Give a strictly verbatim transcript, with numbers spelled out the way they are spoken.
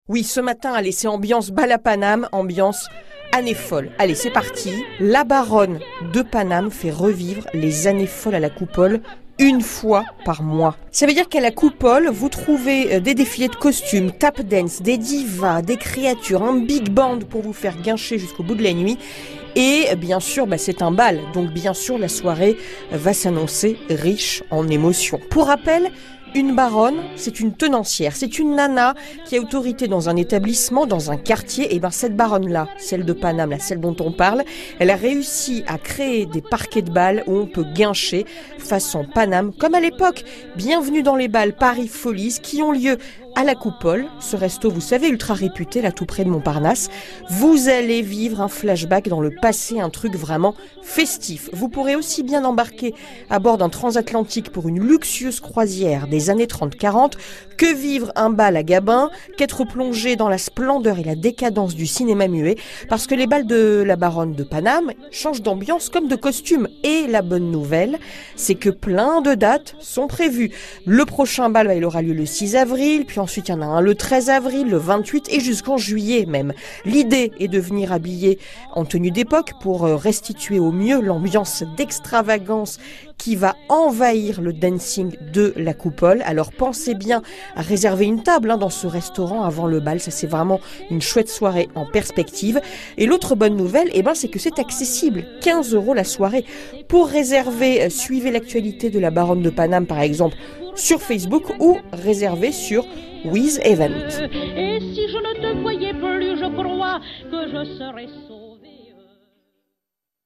Oui, ce matin, allez, c'est ambiance bal à Paname, ambiance année folle. Allez, c'est parti. La baronne de Paname fait revivre les années folles à la Coupole une fois par mois. Ça veut dire qu'à la Coupole, vous trouvez des défilés de costumes, tap dance, des divas, des créatures, un big band pour vous faire guincher jusqu'au bout de la nuit. Et bien sûr, bah, c'est un bal. Donc bien sûr, la soirée va s'annoncer riche en émotions. Pour rappel, une baronne, c'est une tenancière, c'est une nana qui a autorité dans un établissement, dans un quartier. Et ben cette baronne-là, celle de Paname, là, celle dont on parle, elle a réussi à créer des parquets de bal où on peut guincher façon Paname, comme à l'époque. Bienvenue dans les bals Paris Folies qui ont lieu à la Coupole, ce resto, vous savez, ultra réputé, là tout près de Montparnasse. Vous allez vivre un flashback dans le passé, un truc vraiment festif. Vous pourrez aussi bien embarquer à bord d'un transatlantique pour une luxueuse croisière des années trente quarante que vivre un bal à Gabin, qu'être plongé dans la splendeur et la décadence du cinéma muet, parce que les bals de la baronne de Paname changent d'ambiance comme de costume. Et la bonne nouvelle, c'est que plein de dates sont prévues. Le prochain bal, il aura lieu le six avril, puis ensuite, il y en a un le treize avril, le vingt-huit et jusqu'en juillet même. L'idée est de venir habillé en tenue d'époque pour restituer au mieux l'ambiance d'extravagance qui va envahir le dancing de la Coupole. Alors pensez bien à réserver une table hein, dans ce restaurant avant le bal. Ça, c'est vraiment une chouette soirée en perspective. Et l'autre bonne nouvelle, eh ben, c'est que c'est accessible. quinze euros la soirée. Pour réserver, suivez l'actualité de la baronne de Paname, par exemple, sur Facebook ou réserver sur With Event. Et si je ne te voyais plus, je crois que je serais saut.